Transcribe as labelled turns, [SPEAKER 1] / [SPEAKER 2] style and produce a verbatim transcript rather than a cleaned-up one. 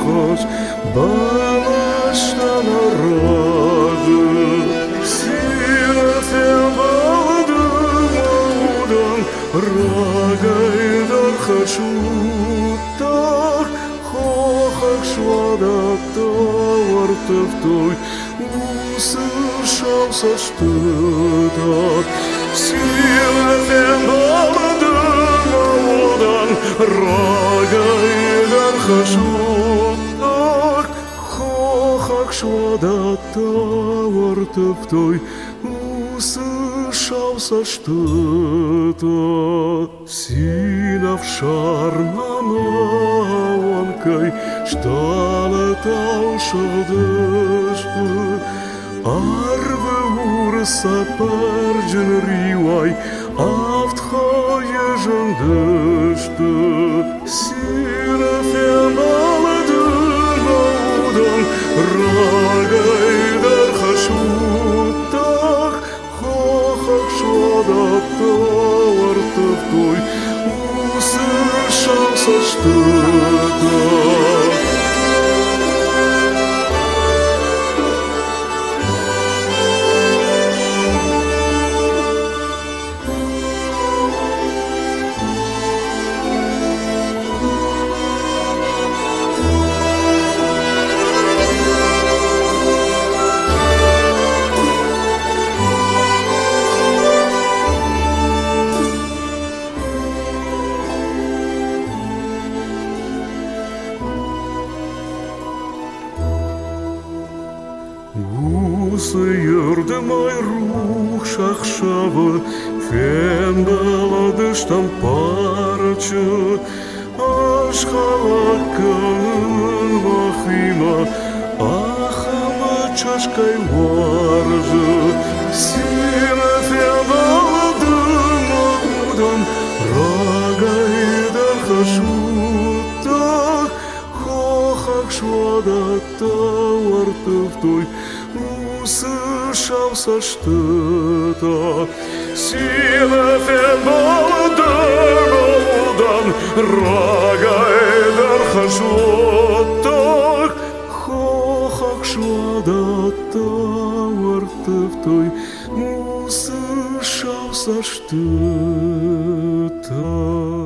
[SPEAKER 1] хоч балаштан арады сирәтен балдым аудан рагайдар хашуттах хохак швадатта вартып той усы шалса штыдат сирәтен балдым аудан рагайдар хашуттах хохак швадатта вартып той усы шалса штыдат синав шарманаванкай шталы таушылдышты арвы урса паржын ривай автхая жындышты сирафен алдым аудан рагайдар хашуттах хохак швадатта вартып той усы шалса штыдат Сыйырдым ай рух шахшавы фен баладыштан парчы ашхалакканын вахима ахама чашкай варжы сине фен баладым аудан рагайдар хашуттах хохак швадатта вартып той усы шалса штыдат сирафен балдым аудан рагайдар хашуттах хохак швадатта вартып той усы шалса штыдат